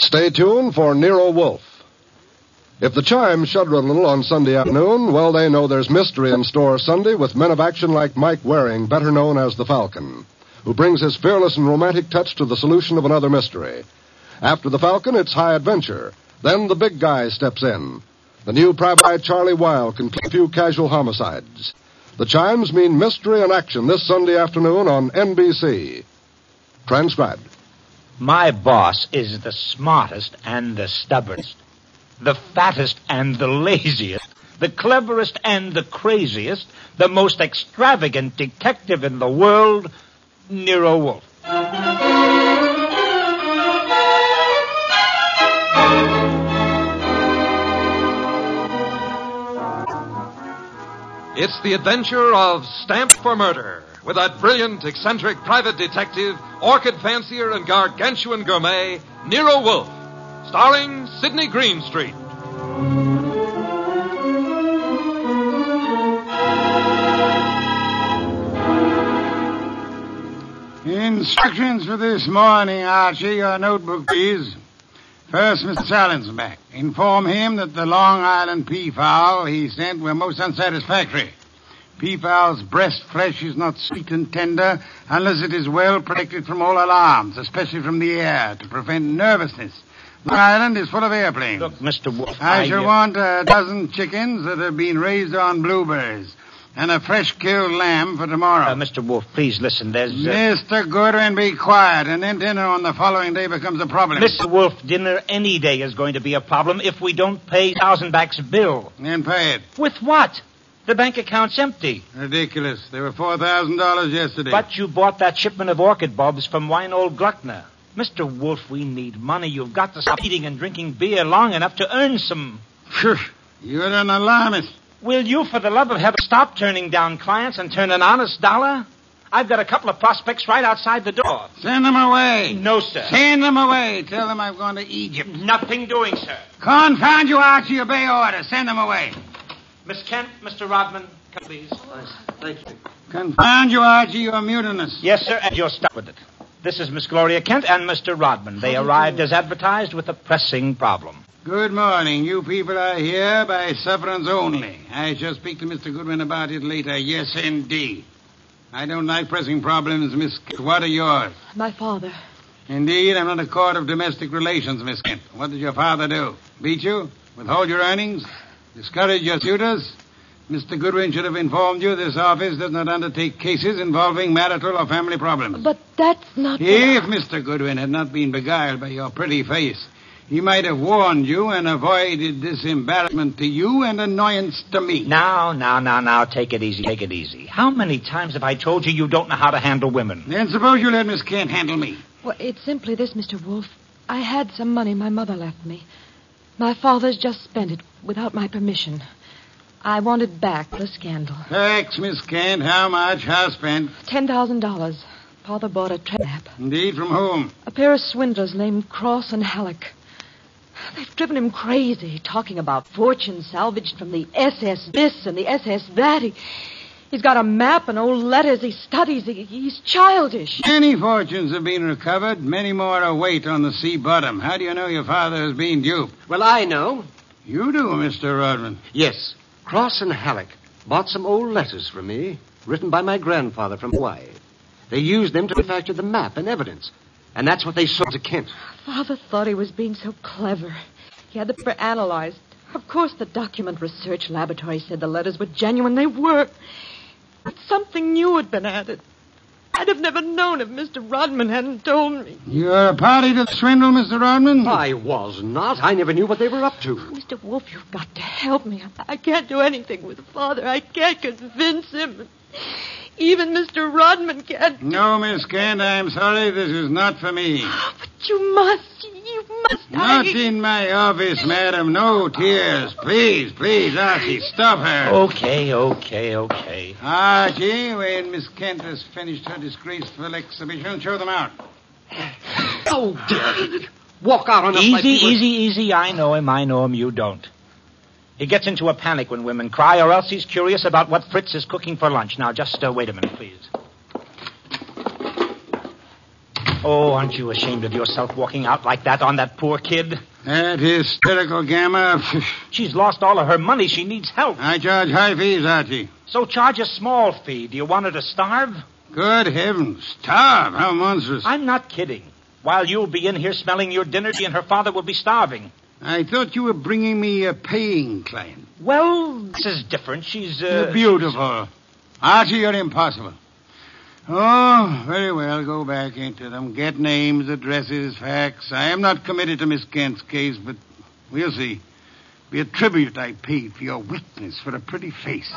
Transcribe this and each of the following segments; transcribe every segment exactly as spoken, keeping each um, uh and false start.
Stay tuned for Nero Wolfe. If the chimes shudder a little on Sunday afternoon, well, they know there's mystery in store Sunday with men of action like Mike Waring, better known as the Falcon, who brings his fearless and romantic touch to the solution of another mystery. After the Falcon, it's high adventure. Then the big guy steps in. The new Private Eye Charlie Weil can keep few casual homicides. The chimes mean mystery and action this Sunday afternoon on N B C. Transcribed. My boss is the smartest and the stubbornest, the fattest and the laziest, the cleverest and the craziest, the most extravagant detective in the world, Nero Wolfe. It's the adventure of Stamped for Murder, with that brilliant, eccentric private detective, orchid fancier, and gargantuan gourmet, Nero Wolfe, starring Sidney Greenstreet. Instructions for this morning, Archie. Your notebook, please. First, Mister Salensenbach. Inform him that the Long Island peafowl he sent were most unsatisfactory. Peafowl's breast flesh is not sweet and tender unless it is well protected from all alarms, especially from the air, to prevent nervousness. Long Island is full of airplanes. Look, Mister Wolfe, I, I shall uh... want a dozen chickens that have been raised on blueberries, and a fresh-killed lamb for tomorrow. Uh, Mister Wolfe, please listen. There's... Uh... Mister Goodwin, be quiet, and then dinner on the following day becomes a problem. Mister Wolfe, dinner any day is going to be a problem if we don't pay Thousandback's bill. Then pay it. With what? The bank account's empty. Ridiculous. There were four thousand dollars yesterday. But you bought that shipment of orchid bulbs from Weinhold Gluckner. Mister Wolfe, we need money. You've got to stop eating and drinking beer long enough to earn some. Shush. You're an alarmist. Will you, for the love of heaven, stop turning down clients and turn an honest dollar? I've got a couple of prospects right outside the door. Send them away. No, sir. Send them away. Tell them I've gone to Egypt. Nothing doing, sir. Confound you, Archie. Obey orders. Send them away. Miss Kent, Mister Rodman, come please. Thank you. Confound you, Archie. You're mutinous. Yes, sir, and you're stuck with it. This is Miss Gloria Kent and Mister Rodman. They arrived as advertised with a pressing problem. Good morning. You people are here by sufferance only. I shall speak to Mister Goodwin about it later. Yes, indeed. I don't like pressing problems, Miss Kent. What are yours? My father. Indeed, I'm not a court of domestic relations, Miss Kent. What did your father do? Beat you? Withhold your earnings? Discourage your suitors? Mister Goodwin should have informed you this office does not undertake cases involving marital or family problems. But that's not... If Mister Goodwin had not been beguiled by your pretty face, he might have warned you and avoided this embarrassment to you and annoyance to me. Now, now, now, now, take it easy, take it easy. How many times have I told you you don't know how to handle women? Then suppose you let Miss Kent handle me. Well, it's simply this, Mister Wolfe. I had some money my mother left me. My father's just spent it without my permission. I want it back for a scandal. Thanks, Miss Kent. How much? How spent? Ten thousand dollars. Father bought a trade map. Indeed, from whom? A pair of swindlers named Cross and Halleck. They've driven him crazy, talking about fortunes salvaged from the S S this and the S S that. He, he's got a map and old letters he studies. He, he's childish. Many fortunes have been recovered. Many more await on the sea bottom. How do you know your father has been duped? Well, I know. You do, Mister Rodman. Yes. Cross and Halleck bought some old letters from me, written by my grandfather from Hawaii. They used them to manufacture the map and evidence. And that's what they sold to Kent. Father thought he was being so clever. He had the paper analyzed. Of course, the document research laboratory said the letters were genuine. They were. But something new had been added. I'd have never known if Mister Rodman hadn't told me. You're a party to the swindle, Mister Rodman? I was not. I never knew what they were up to. Mister Wolfe, you've got to help me. I can't do anything with Father. I can't convince him. Even Mister Rodman can't. No, Miss Kent, I'm sorry. This is not for me. But you must. You must. Not I... in my office, madam. No tears. Please, please, Archie, stop her. Okay, okay, okay. Archie, when Miss Kent has finished her disgraceful exhibition, show them out. Oh, dear. Walk out on us Easy, like we were... easy, easy. I know him, I know him. You don't. He gets into a panic when women cry, or else he's curious about what Fritz is cooking for lunch. Now, just uh, wait a minute, please. Oh, aren't you ashamed of yourself walking out like that on that poor kid? That hysterical gamma. She's lost all of her money. She needs help. I charge high fees, Archie. So charge a small fee. Do you want her to starve? Good heavens. Starve? How monstrous. I'm not kidding. While you'll be in here smelling your dinner, she and her father will be starving. I thought you were bringing me a paying client. Well, this is different. She's, uh... You're beautiful. Archie, you're impossible. Oh, very well. Go back into them. Get names, addresses, facts. I am not committed to Miss Kent's case, but we'll see. Be a tribute I paid for your witness for a pretty face.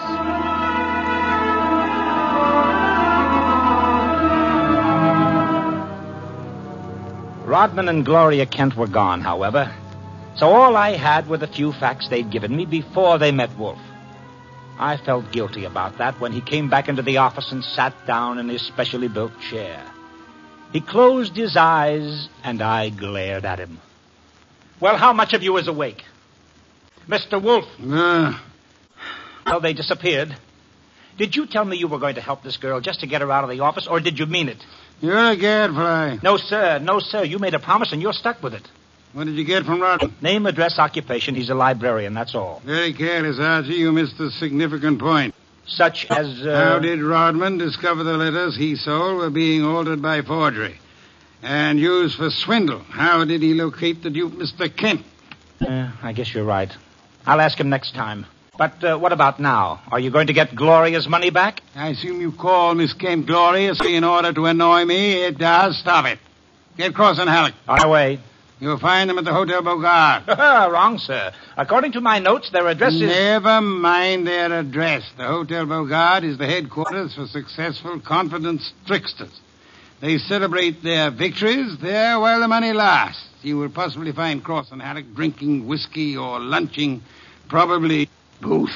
Rodman and Gloria Kent were gone, however. So all I had were the few facts they'd given me before they met Wolf. I felt guilty about that when he came back into the office and sat down in his specially built chair. He closed his eyes, and I glared at him. Well, how much of you is awake? Mister Wolf. Uh, Well, they disappeared. Did you tell me you were going to help this girl just to get her out of the office, or did you mean it? you're a gadfly. No, sir. No, sir. You made a promise, and you're stuck with it. What did you get from Rodman? Name, address, occupation. He's a librarian, that's all. Very careless, Archie. You missed a significant point. Such as, uh... How did Rodman discover the letters he sold were being altered by forgery and used for swindle? How did he locate the dupe, Mister Kent? Uh, I guess you're right. I'll ask him next time. But uh, what about now? Are you going to get Gloria's money back? I assume you call Miss Kent gloriously in order to annoy me. It does. Stop it. Get Cross and Halleck. On our way. You'll find them at the Hotel Bogart. Wrong, sir. According to my notes, their address is... Never mind their address. The Hotel Bogart is the headquarters for successful, confident tricksters. They celebrate their victories there while the money lasts. You will possibly find Cross and Halleck drinking whiskey or lunching, probably both.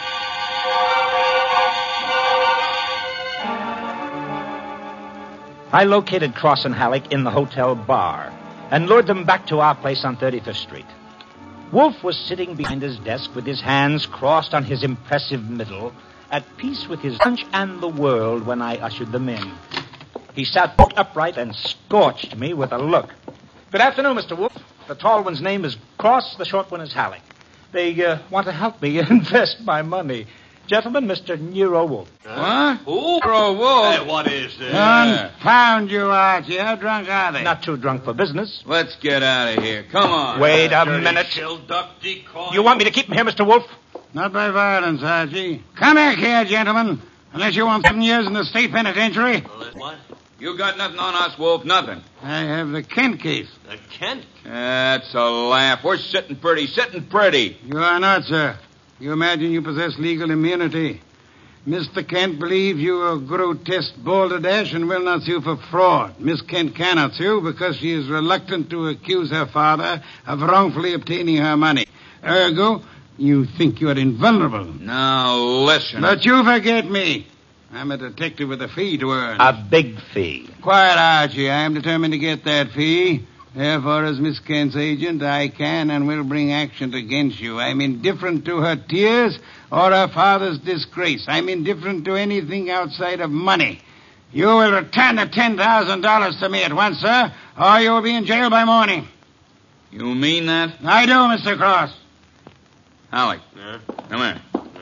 I located Cross and Halleck in the hotel bar and lured them back to our place on thirty-fifth Street. Wolf was sitting behind his desk with his hands crossed on his impressive middle, at peace with his lunch and the world when I ushered them in. He sat bolt upright and scorched me with a look. Good afternoon, Mister Wolf. The tall one's name is Cross, the short one is Halleck. They uh, want to help me invest my money. Gentlemen, Mister Nero Wolf. What? Who? Nero Wolf. Hey, what is this? Confound you, Archie. How drunk are they? Not too drunk for business. Let's get out of here. Come on. Wait a Dirty minute. Shill duck decoy. You want me to keep him here, Mister Wolf? Not by violence, Archie. Come back here, gentlemen. Unless you want seven years in the state penitentiary. What? You got nothing on us, Wolf. Nothing. I have the Kent case. The Kent? That's a laugh. We're sitting pretty, sitting pretty. You are not, sir. You imagine you possess legal immunity. Mister Kent believes you are grotesque balderdash and will not sue for fraud. Miss Kent cannot sue because she is reluctant to accuse her father of wrongfully obtaining her money. Ergo, you think you are invulnerable. Now, listen. But you forget me. I'm a detective with a fee to earn. A big fee. Quiet, Archie. I am determined to get that fee. Therefore, as Miss Kent's agent, I can and will bring action against you. I'm indifferent to her tears or her father's disgrace. I'm indifferent to anything outside of money. You will return the ten thousand dollars to me at once, sir, or you will be in jail by morning. You mean that? I do, Mister Cross. Halleck. Yeah? Come here.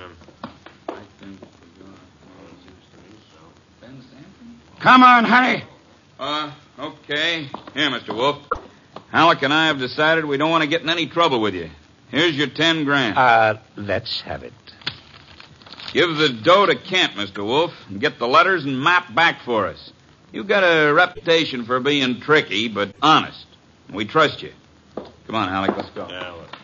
Come on, hurry. Uh, okay. Here, Mister Wolf. Halleck and I have decided we don't want to get in any trouble with you. Here's your ten grand. Uh, let's have it. Give the dough to Kent, Mister Wolf, and get the letters and map back for us. You've got a reputation for being tricky, but honest. We trust you. Come on, Halleck, let's go.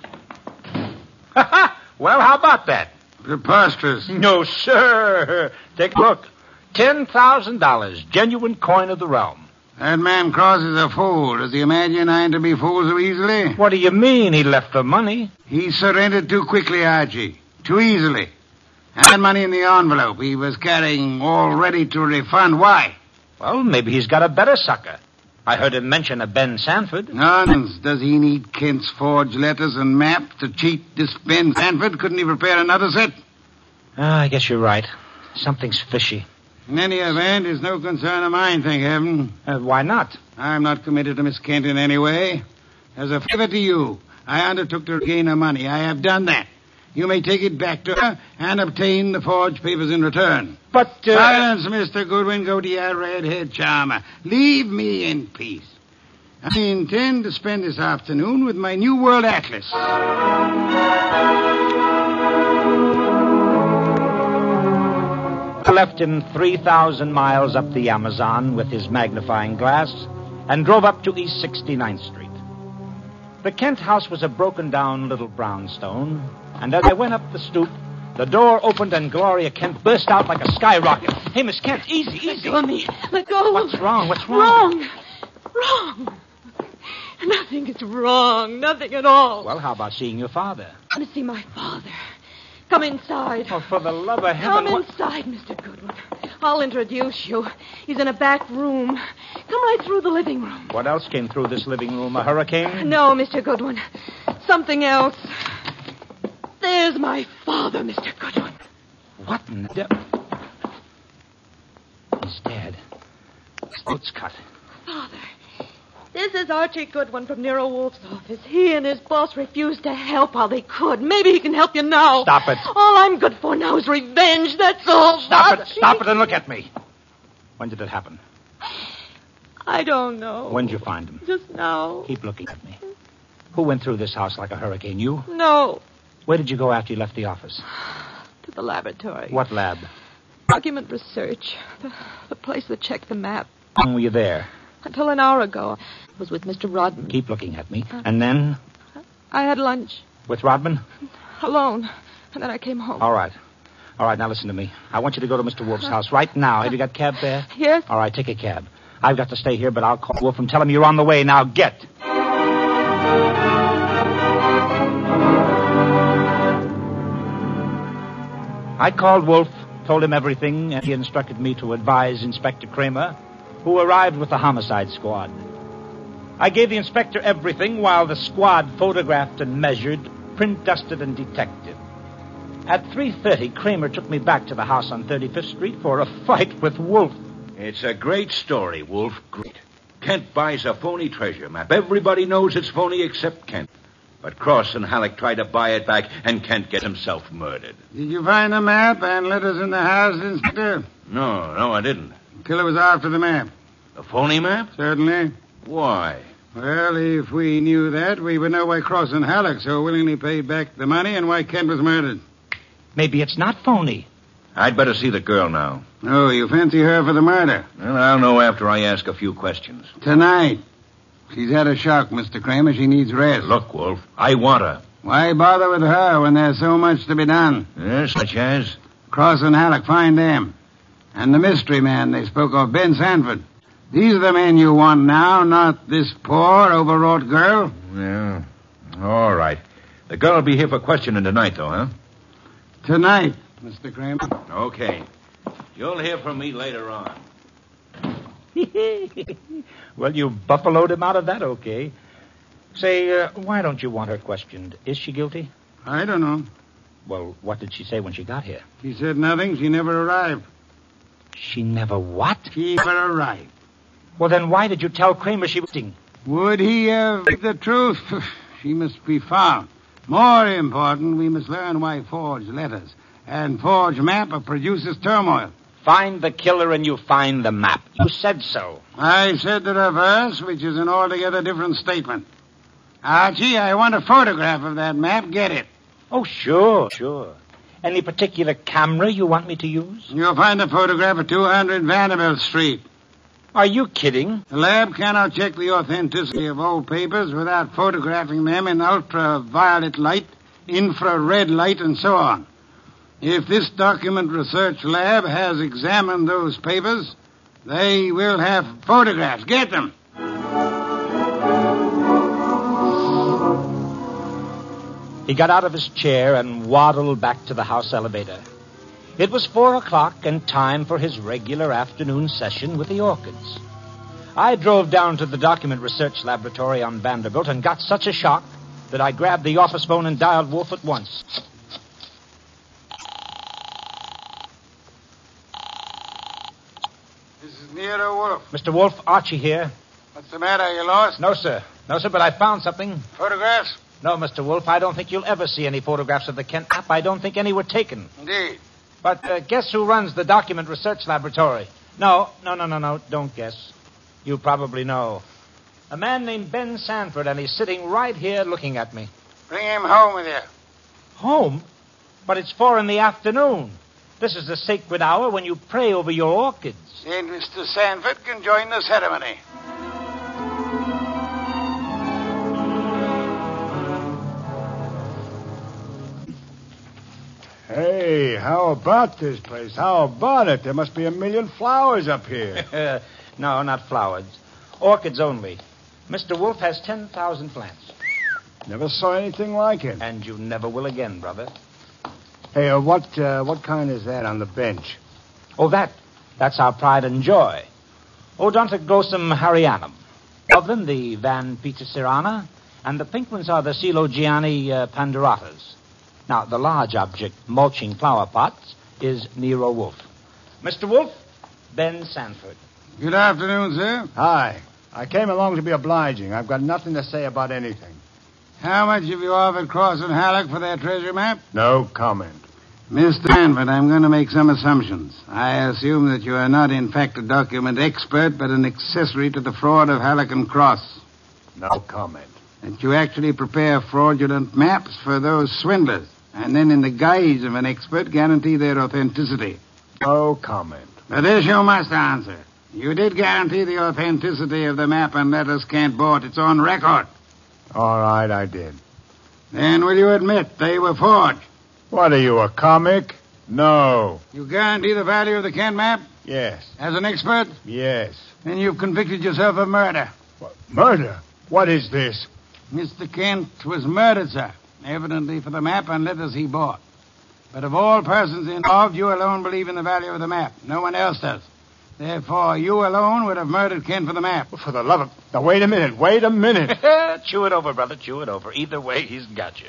Well, how about that? Preposterous. No, sir. Take a look. Ten thousand dollars, genuine coin of the realm. That man Cross is a fool. Does he imagine I'm to be fooled so easily? What do you mean he left the money? He surrendered too quickly, Archie. Too easily. And that money in the envelope he was carrying all ready to refund. Why? Well, maybe he's got a better sucker. I heard him mention a Ben Sanford. Nonsense. Does he need Kent's forged letters and map to cheat this Ben Sanford? Couldn't he prepare another set? Ah, I guess you're right. Something's fishy. In any event, it's no concern of mine, thank heaven. Uh, why not? I'm not committed to Miss Kent in any way. As a favor to you, I undertook to regain her money. I have done that. You may take it back to her and obtain the forged papers in return. But, uh... Silence, Mister Goodwin. Go to your red-haired charmer. Leave me in peace. I intend to spend this afternoon with my New World Atlas. I left him three thousand miles up the Amazon with his magnifying glass and drove up to East sixty-ninth Street. The Kent house was a broken-down little brownstone, and as I went up the stoop, the door opened and Gloria Kent burst out like a skyrocket. Hey, Miss Kent, easy, easy. Let go of me. Let go. What's wrong? What's wrong? Wrong. Wrong. Nothing is wrong. Nothing at all. Well, how about seeing your father? I want to see my father. Come inside. Oh, for the love of heaven... Come what... inside, Mister Goodwin. I'll introduce you. He's in a back room. Come right through the living room. What else came through this living room? A hurricane? No, Mister Goodwin. Something else. There's my father, Mister Goodwin. What in the devil? He's dead. His throat's cut. Father, this is Archie Goodwin from Nero Wolf's office. He and his boss refused to help while they could. Maybe he can help you now. Stop it. All I'm good for now is revenge, that's all. Stop Father. it. Stop it and look at me. When did it happen? I don't know. When did you find him? Just now. Keep looking at me. Who went through this house like a hurricane? You? No. Where did you go after you left the office? To the laboratory. What lab? Document research. The, the place that checked the map. How long were you there? Until an hour ago. I was with Mister Rodman. Keep looking at me. And then? I had lunch. With Rodman? Alone. And then I came home. All right. All right, now listen to me. I want you to go to Mister Wolf's house right now. Have you got a cab there? Yes. All right, take a cab. I've got to stay here, but I'll call Wolf and tell him you're on the way. Now, get. I called Wolf, told him everything, and he instructed me to advise Inspector Kramer, who arrived with the homicide squad. I gave the inspector everything while the squad photographed and measured, print dusted and detected. At three thirty, Kramer took me back to the house on thirty-fifth Street for a fight with Wolf. It's a great story, Wolf. Great. Kent buys a phony treasure map. Everybody knows it's phony except Kent. But Cross and Halleck try to buy it back, and Kent gets himself murdered. Did you find the map and letters in the house, Inspector? No, no, I didn't. The killer was after the map. The phony map? Certainly. Why? Well, if we knew that, we would know why Cross and Halleck so willingly paid back the money and why Kent was murdered. Maybe it's not phony. I'd better see the girl now. Oh, you fancy her for the murder? Well, I'll know after I ask a few questions. Tonight. She's had a shock, Mister Kramer. She needs rest. Look, Wolf, I want her. Why bother with her when there's so much to be done? Yes, such as? Cross and Halleck, find them. And the mystery man they spoke of, Ben Sanford. These are the men you want now, not this poor, overwrought girl. Yeah. All right. The girl will be here for questioning tonight, though, huh? Tonight, Mister Kramer. Okay. You'll hear from me later on. Well, you buffaloed him out of that, okay. Say, uh, why don't you want her questioned? Is she guilty? I don't know. Well, what did she say when she got here? She said nothing. She never arrived. She never what? She never arrived. Well, then why did you tell Kramer she was... Ding? Would he have the truth? She must be found. More important, we must learn why forged letters and forged map produces turmoil. Find the killer and you find the map. You said so. I said the reverse, which is an altogether different statement. Archie, I want a photograph of that map. Get it. Oh, sure, sure. Any particular camera you want me to use? You'll find a photograph of two hundred Vanderbilt Street. Are you kidding? The lab cannot check the authenticity of old papers without photographing them in ultraviolet light, infrared light, and so on. If this document research lab has examined those papers, they will have photographs. Get them. He got out of his chair and waddled back to the house elevator. It was four o'clock and time for his regular afternoon session with the orchids. I drove down to the document research laboratory on Vanderbilt and got such a shock that I grabbed the office phone and dialed Wolf at once. Wolf. Mister Wolf, Archie here. What's the matter? You lost? No, sir. No, sir, but I found something. Photographs? No, Mister Wolf, I don't think you'll ever see any photographs of the Kent map. I don't think any were taken. Indeed. But uh, guess who runs the document research laboratory? No, no, no, no, no. Don't guess. You probably know. A man named Ben Sanford, and he's sitting right here looking at me. Bring him home with you. Home? But it's four in the afternoon. This is the sacred hour when you pray over your orchids. Then Mister Sanford can join the ceremony. Hey, how about this place? How about it? There must be a million flowers up here. No, not flowers. Orchids only. Mister Wolf has ten thousand plants. Never saw anything like it. And you never will again, brother. Hey, uh, what uh, what kind is that on the bench? Oh, that. That's our pride and joy. Odontoglossum harryanum. Of them, the Van Petersirana, and the pink ones are the Coelogiani uh, panduratas. Now, the large object, mulching flower pots, is Nero Wolf. Mister Wolf, Ben Sanford. Good afternoon, sir. Hi. I came along to be obliging. I've got nothing to say about anything. How much have you offered Cross and Halleck for their treasure map? No comment. Mister Sanford, I'm going to make some assumptions. I assume that you are not, in fact, a document expert, but an accessory to the fraud of Halleck and Cross. No comment. That you actually prepare fraudulent maps for those swindlers, and then in the guise of an expert guarantee their authenticity. No comment. But this you must answer. You did guarantee the authenticity of the map and letters Kent bought. It's on record. All right, I did. Then will you admit they were forged? What are you, a comic? No. You guarantee the value of the Kent map? Yes. As an expert? Yes. Then you've convicted yourself of murder. What? Murder? What is this? Mister Kent was murdered, sir. Evidently for the map and letters he bought. But of all persons involved, you alone believe in the value of the map. No one else does. Therefore, you alone would have murdered Kent for the map. For the love of... Now, wait a minute. Wait a minute. Chew it over, brother. Chew it over. Either way, he's got you.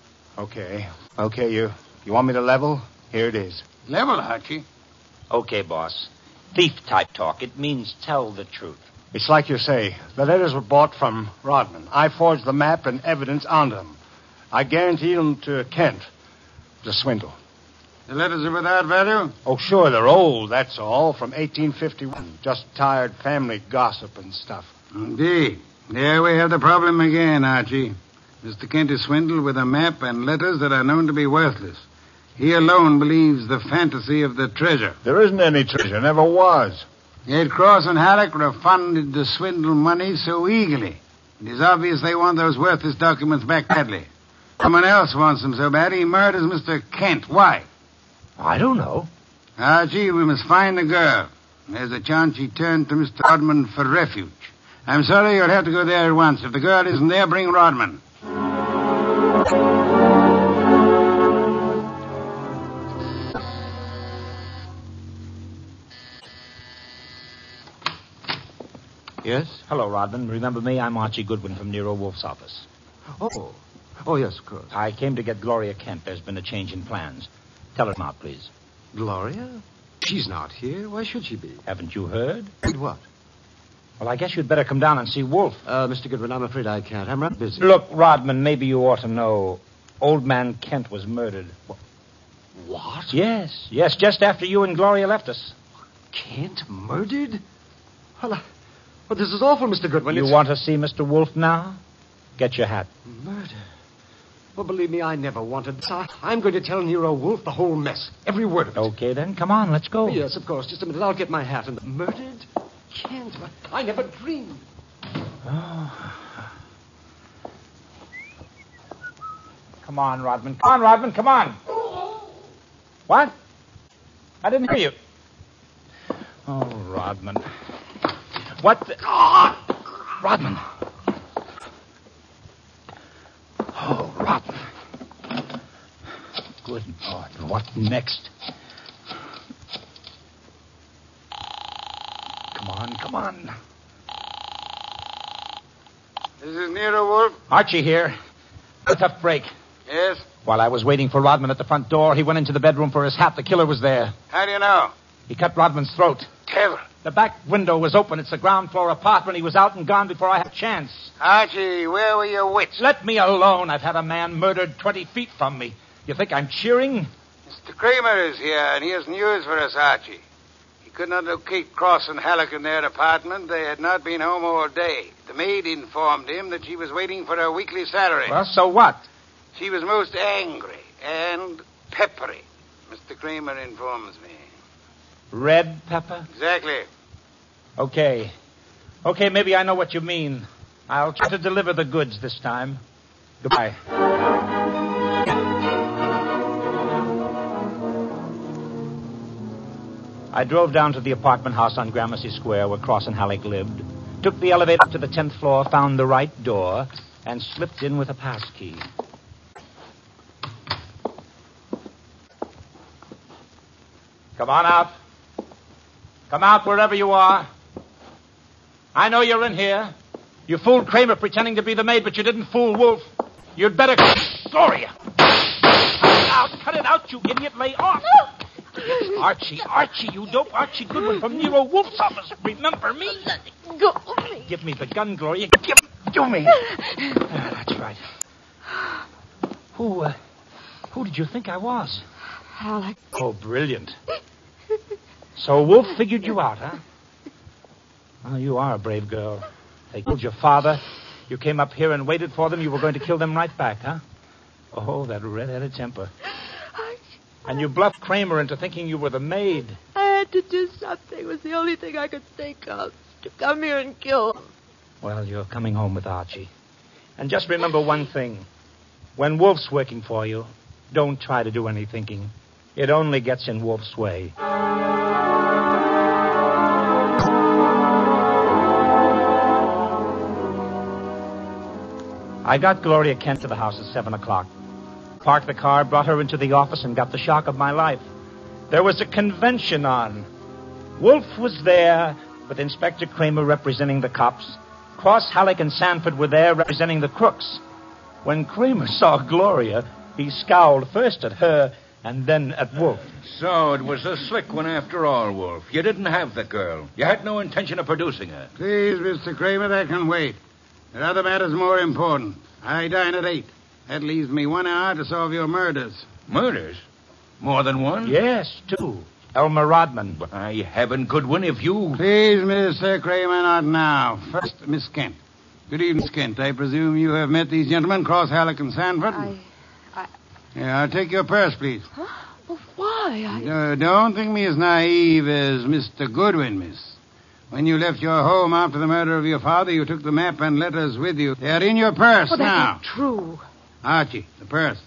Okay. Okay, you... You want me to level? Here it is. Level, Archie? Okay, boss. Thief-type talk. It means tell the truth. It's like you say. The letters were bought from Rodman. I forged the map and evidence onto them. I guaranteed them to Kent. It was a swindle. The letters are without value? Oh, sure, they're old, that's all, from eighteen fifty-one. Just tired family gossip and stuff. Indeed. There we have the problem again, Archie. Mister Kent is swindled with a map and letters that are known to be worthless. He alone believes the fantasy of the treasure. There isn't any treasure, never was. Yet Cross and Halleck refunded the swindle money so eagerly. It is obvious they want those worthless documents back badly. Someone else wants them so bad he murders Mister Kent. Why? I don't know. Archie, we must find the girl. There's a chance she turned to Mister Rodman for refuge. I'm sorry, you'll have to go there at once. If the girl isn't there, bring Rodman. Yes? Hello, Rodman. Remember me? I'm Archie Goodwin from Nero Wolf's office. Oh. Oh, yes, of course. I came to get Gloria Kent. There's been a change in plans. Tell her not, please. Gloria? She's not here. Why should she be? Haven't you heard? Heard what? Well, I guess you'd better come down and see Wolf. Uh, Mister Goodwin, I'm afraid I can't. I'm rather busy. Look, Rodman, maybe you ought to know. Old man Kent was murdered. What? Yes, yes, just after you and Gloria left us. Kent murdered? Well, uh, well this is awful, Mister Goodwin. You It's... want to see Mister Wolf now? Get your hat. Murder? Well, believe me, I never wanted this. I, I'm going to tell Nero Wolf the whole mess. Every word of it. Okay, then. Come on, let's go. Oh, yes, of course. Just a minute. I'll get my hat. And murdered? Kent? I never dreamed. Oh. Come on, Rodman. Come on, Rodman. Come on. What? I didn't hear you. Oh, Rodman. What the... Oh, Rodman. Oh, Rodman. Good Lord. What next? Come on, come on. This is Nero Wolf? Archie here. A tough break. Yes? While I was waiting for Rodman at the front door, he went into the bedroom for his hat. The killer was there. How do you know? He cut Rodman's throat. devil? The back window was open. It's a ground floor apartment. He was out and gone before I had a chance. Archie, where were your wits? Let me alone. I've had a man murdered twenty feet from me. You think I'm cheering? Mister Kramer is here, and he has news for us, Archie. He could not locate Cross and Halleck in their apartment. They had not been home all day. The maid informed him that she was waiting for her weekly salary. Well, so what? She was most angry and peppery, Mister Kramer informs me. Red pepper? Exactly. Okay. Okay, maybe I know what you mean. I'll try to deliver the goods this time. Goodbye. I drove down to the apartment house on Gramercy Square where Cross and Halleck lived, took the elevator up to the tenth floor, found the right door, and slipped in with a pass key. Come on out. Come out wherever you are. I know you're in here. You fooled Kramer pretending to be the maid, but you didn't fool Wolf. You'd better... Gloria! Cut it out. Cut it out, you idiot. Lay off. Archie, Archie, you dope. Archie Goodwin from Nero Wolf's office. Remember me? Let it go. Give me the gun, Gloria. Give it to me. Ah, that's right. Who, uh, who did you think I was? Halleck. Oh, brilliant. So Wolf figured you out, huh? Well, you are a brave girl. They killed your father. You came up here and waited for them. You were going to kill them right back, huh? Oh, that red-headed temper. And you bluffed Kramer into thinking you were the maid. I had to do something. It was the only thing I could think of. To come here and kill him. Well, you're coming home with Archie. And just remember one thing. When Wolf's working for you, don't try to do any thinking. It only gets in Wolf's way. I got Gloria Kent to the house at seven o'clock. Parked the car, brought her into the office, and got the shock of my life. There was a convention on. Wolf was there, with Inspector Kramer representing the cops. Cross, Halleck, and Sanford were there representing the crooks. When Kramer saw Gloria, he scowled first at her and then at Wolf. So it was a slick one after all, Wolf. You didn't have the girl. You had no intention of producing her. Please, Mister Kramer, that can wait. There are other matters more important. I dine at eight. That leaves me one hour to solve your murders. Murders? More than one? Yes, two. Elmer Rodman. By heaven, Goodwin, if you... Please, Mister Kramer, not now. First, Miss Kent. Good evening, Miss Kent. I presume you have met these gentlemen, Cross, Halleck, and Sanford? I... I... Yeah, I'll take your purse, please. Huh? Well, why? I... Uh, don't think me as naive as Mister Goodwin, miss. When you left your home after the murder of your father, you took the map and letters with you. They are in your purse well, now. That's not true. Archie, the purse.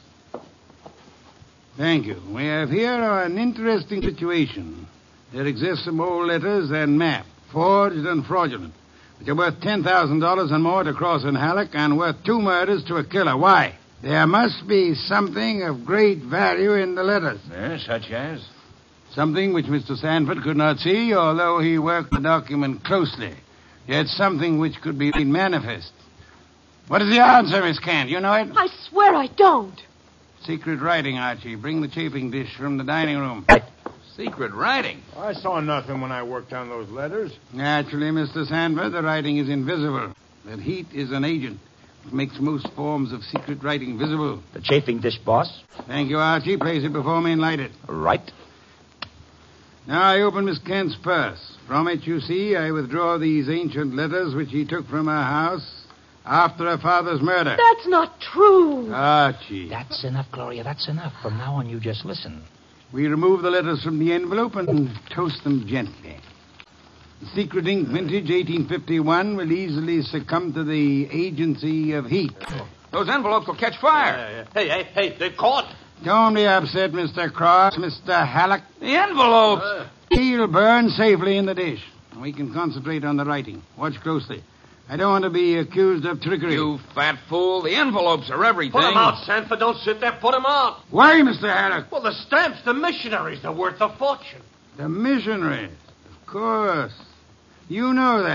Thank you. We have here an interesting situation. There exist some old letters and map, forged and fraudulent, which are worth ten thousand dollars and more to Cross and Halleck and worth two murders to a killer. Why? There must be something of great value in the letters. Yes, such as? Something which Mister Sanford could not see, although he worked the document closely. Yet something which could be made manifest. What is the answer, Miss Kent? You know it? I swear I don't. Secret writing, Archie. Bring the chafing dish from the dining room. Secret writing? I saw nothing when I worked on those letters. Naturally, Mister Sanford, the writing is invisible. That heat is an agent. It makes most forms of secret writing visible. The chafing dish, boss. Thank you, Archie. Place it before me and light it. Right. Now I open Miss Kent's purse. From it, you see, I withdraw these ancient letters which he took from her house after her father's murder. That's not true. Archie. That's enough, Gloria. That's enough. From now on, you just listen. We remove the letters from the envelope and toast them gently. The secret ink vintage eighteen fifty-one will easily succumb to the agency of heat. Those envelopes will catch fire. Hey, hey, hey, they've caught. Don't be upset, Mister Cross, Mister Halleck. The envelopes! Uh, He'll burn safely in the dish. We can concentrate on the writing. Watch closely. I don't want to be accused of trickery. You fat fool. The envelopes are everything. put 'em out, Sanford. Don't sit there. Put 'em out. Why, Mister Halleck? Well, the stamps, the missionaries, they're worth a fortune. The missionaries. Of course. You know that.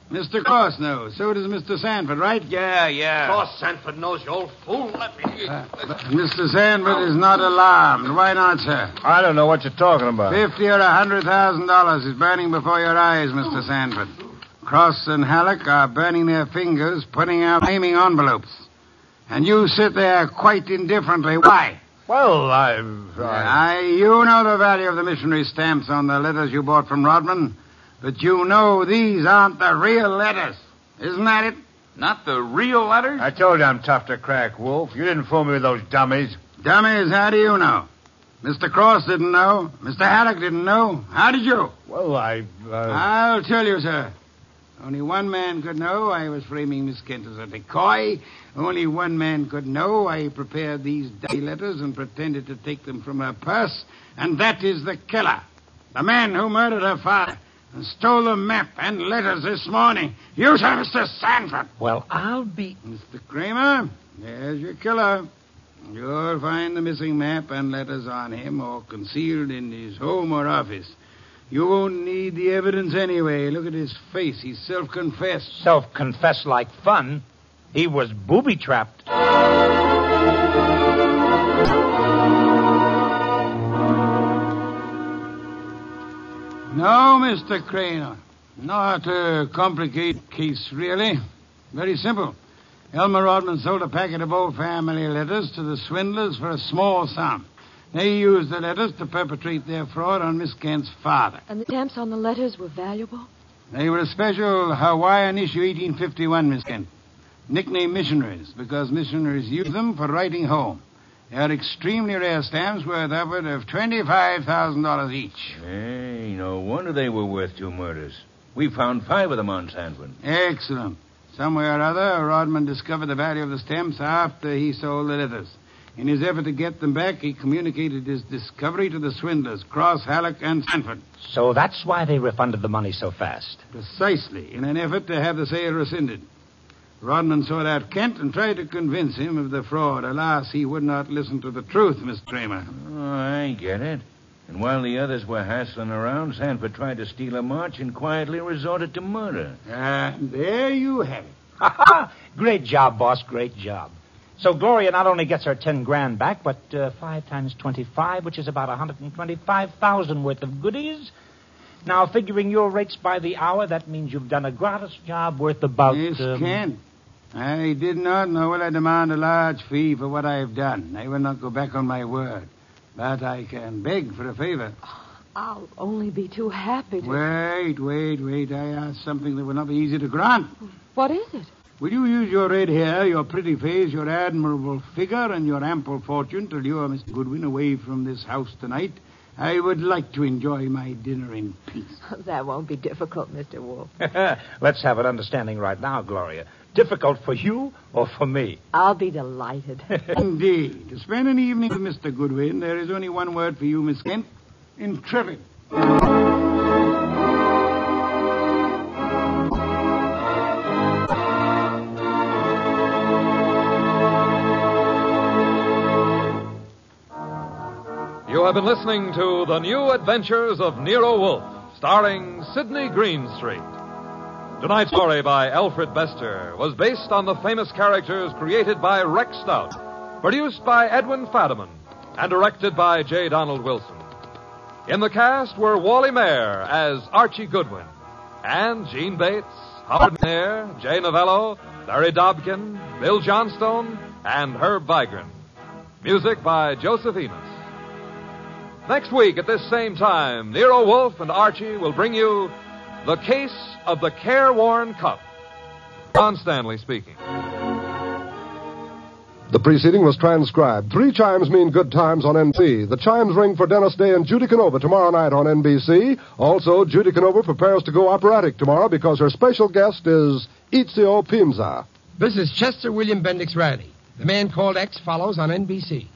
Mister Cross knows. So does Mister Sanford, right? Yeah, yeah. Of course, Sanford knows, you old fool. Let me... Uh, Mister Sanford is not alarmed. Why not, sir? I don't know what you're talking about. Fifty or a hundred thousand dollars is burning before your eyes, Mister Sanford. Cross and Halleck are burning their fingers, putting out flaming envelopes. And you sit there quite indifferently. Why? Well, I've... I... I, you know the value of the missionary stamps on the letters you bought from Rodman, but you know these aren't the real letters. Isn't that it? Not the real letters? I told you I'm tough to crack, Wolf. You didn't fool me with those dummies. Dummies, how do you know? Mister Cross didn't know. Mister Halleck didn't know. How did you? Well, I... Uh... I'll tell you, sir. Only one man could know I was framing Miss Kent as a decoy. Only one man could know I prepared these dirty letters and pretended to take them from her purse. And that is the killer. The man who murdered her father and stole the map and letters this morning. You, sir, Mister Sanford. Well, I'll be... Mister Kramer, there's your killer. You'll find the missing map and letters on him or concealed in his home or office. You won't need the evidence anyway. Look at his face. He's self-confessed. Self-confessed like fun. He was booby-trapped. No, Mister Craner. Not a complicated case, really. Very simple. Elmer Rodman sold a packet of old family letters to the swindlers for a small sum. They used the letters to perpetrate their fraud on Miss Kent's father. And the stamps on the letters were valuable? They were a special Hawaiian issue eighteen fifty-one, Miss Kent. Nicknamed missionaries, because missionaries used them for writing home. They are extremely rare stamps worth upward of twenty-five thousand dollars each. Hey, no wonder they were worth two murders. We found five of them on Sanford. Excellent. Somewhere or other, Rodman discovered the value of the stamps after he sold the letters. In his effort to get them back, he communicated his discovery to the swindlers, Cross, Halleck, and Sanford. So that's why they refunded the money so fast. Precisely, in an effort to have the sale rescinded. Rodman sought out Kent and tried to convince him of the fraud. Alas, he would not listen to the truth, Mister Kramer. Oh, I get it. And while the others were hassling around, Sanford tried to steal a march and quietly resorted to murder. And there you have it. Ha ha! Great job, boss. Great job. So Gloria not only gets her ten grand back, but uh, five times twenty-five, which is about one hundred twenty-five thousand worth of goodies. Now, figuring your rates by the hour, that means you've done a gratis job worth about... Miss um... Kent, I did not know will I demand a large fee for what I have done. I will not go back on my word. But I can beg for a favor. I'll only be too happy to... Wait, wait, wait. I ask something that will not be easy to grant. What is it? Will you use your red hair, your pretty face, your admirable figure, and your ample fortune to lure Mister Goodwin away from this house tonight? I would like to enjoy my dinner in peace. That won't be difficult, Mister Wolf. Let's have an understanding right now, Gloria. Difficult for you or for me? I'll be delighted. Indeed. To spend an evening with Mister Goodwin, there is only one word for you, Miss Kent. Intrepid. You have been listening to The New Adventures of Nero Wolfe, starring Sidney Greenstreet. Tonight's story by Alfred Bester was based on the famous characters created by Rex Stout, produced by Edwin Fadiman, and directed by J. Donald Wilson. In the cast were Wally Mayer as Archie Goodwin, and Gene Bates, Howard Mayer, Jay Novello, Larry Dobkin, Bill Johnstone, and Herb Vigran. Music by Joseph Enos. Next week at this same time, Nero Wolfe and Archie will bring you The Case of the Careworn Cup. Don Stanley speaking. The preceding was transcribed. Three chimes mean good times on N B C. The chimes ring for Dennis Day and Judy Canova tomorrow night on N B C. Also, Judy Canova prepares to go operatic tomorrow because her special guest is Ezio Pinza. This is Chester William Bendix Riley. The Man Called X follows on N B C.